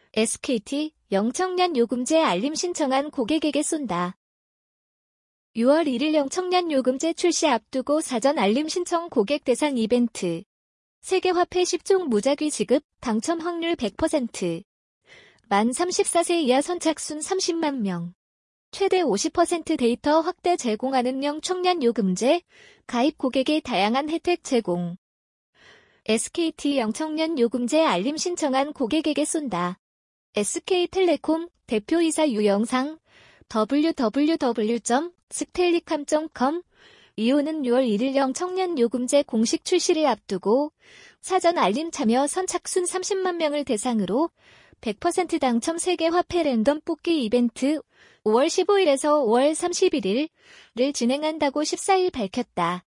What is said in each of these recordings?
SKT 영청년 요금제 알림 신청한 고객에게 쏜다. 6월 1일 영청년 요금제 출시 앞두고 사전 알림 신청 고객 대상 이벤트. 세계화폐 10종 무작위 지급, 당첨 확률 100%. 만 34세 이하 선착순 30만 명. 최대 50% 데이터 확대 제공하는 영청년 요금제, 가입 고객의 다양한 혜택 제공. SKT 영청년 요금제 알림 신청한 고객에게 쏜다. SK텔레콤 대표이사 유영상 www.stellicom.com 이오는 6월 1일 영청년 요금제 공식 출시를 앞두고 사전 알림 참여 선착순 30만 명을 대상으로 100% 당첨 세계화폐 랜덤 뽑기 이벤트 5월 15일에서 5월 31일을 진행한다고 14일 밝혔다.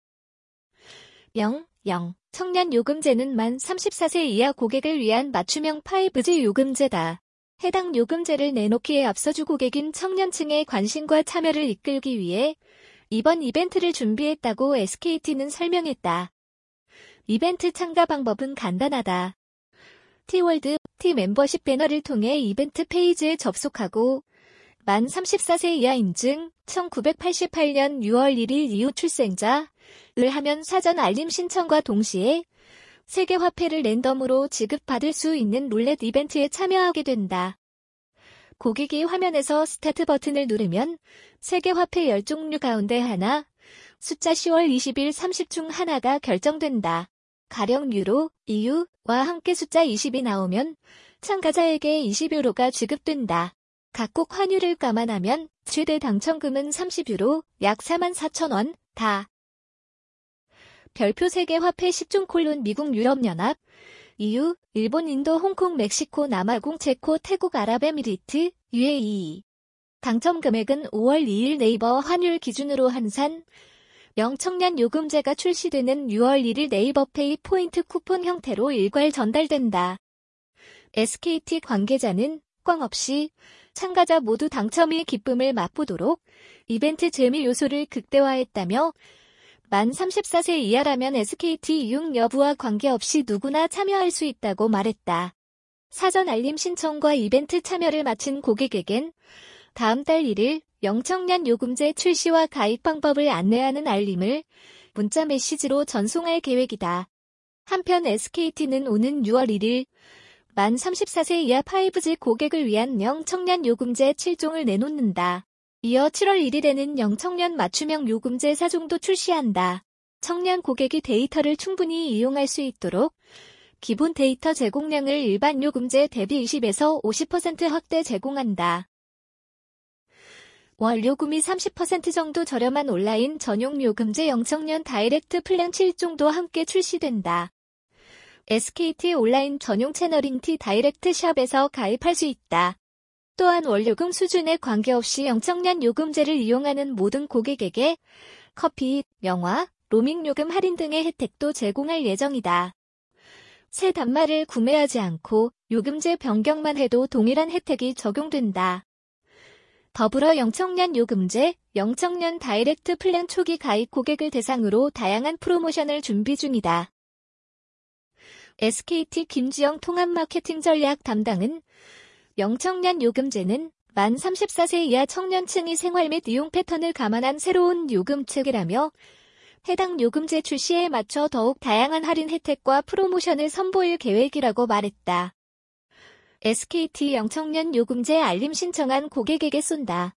청년 요금제는 만 34세 이하 고객을 위한 맞춤형 5G 요금제다. 해당 요금제를 내놓기에 앞서주 고객인 청년층의 관심과 참여를 이끌기 위해 이번 이벤트를 준비했다고 SKT는 설명했다. 이벤트 참가 방법은 간단하다. T월드, T멤버십 배너를 통해 이벤트 페이지에 접속하고 만 34세 이하 인증, 1988년 6월 1일 이후 출생자를 하면 사전 알림 신청과 동시에 세계화폐를 랜덤으로 지급받을 수 있는 룰렛 이벤트에 참여하게 된다. 고객이 화면에서 스타트 버튼을 누르면 세계화폐 10종류 가운데 하나, 숫자 10월 20일 30 중 하나가 결정된다. 가령 유로, EU와 함께 숫자 20이 나오면 참가자에게 20유로가 지급된다. 각국 환율을 감안하면 최대 당첨금은 30유로, 약 44,000원, 다. 별표 세계화폐 10종 미국 유럽연합, EU, 일본, 인도, 홍콩, 멕시코, 남아공, 체코, 태국, 아랍에미리트, UAE. 당첨 금액은 5월 2일 네이버 환율 기준으로 환산. 영청년 요금제가 출시되는 6월 1일 네이버페이 포인트 쿠폰 형태로 일괄 전달된다. SKT 관계자는 꽝 없이 참가자 모두 당첨의 기쁨을 맛보도록 이벤트 재미 요소를 극대화했다며 만 34세 이하라면 SKT 이용 여부와 관계없이 누구나 참여할 수 있다고 말했다. 사전 알림 신청과 이벤트 참여를 마친 고객에겐 다음 달 1일 영청년 요금제 출시와 가입 방법을 안내하는 알림을 문자 메시지로 전송할 계획이다. 한편 SKT는 오는 6월 1일 만 34세 이하 5G 고객을 위한 영청년 요금제 7종을 내놓는다. 이어 7월 1일에는 영청년 맞춤형 요금제 4종도 출시한다. 청년 고객이 데이터를 충분히 이용할 수 있도록 기본 데이터 제공량을 일반 요금제 대비 20에서 50% 확대 제공한다. 월 요금이 30% 정도 저렴한 온라인 전용 요금제 영청년 다이렉트 플랜 7종도 함께 출시된다. SKT 온라인 전용 채널인 T 다이렉트 샵에서 가입할 수 있다. 또한 월요금 수준에 관계없이 영청년 요금제를 이용하는 모든 고객에게 커피, 영화, 로밍 요금 할인 등의 혜택도 제공할 예정이다. 새 단말을 구매하지 않고 요금제 변경만 해도 동일한 혜택이 적용된다. 더불어 영청년 요금제, 영청년 다이렉트 플랜 초기 가입 고객을 대상으로 다양한 프로모션을 준비 중이다. SKT 김지영 통합 마케팅 전략 담당은 영청년 요금제는 만 34세 이하 청년층의 생활 및 이용 패턴을 감안한 새로운 요금책이라며 해당 요금제 출시에 맞춰 더욱 다양한 할인 혜택과 프로모션을 선보일 계획이라고 말했다. SKT 영청년 요금제 알림 신청한 고객에게 쏜다.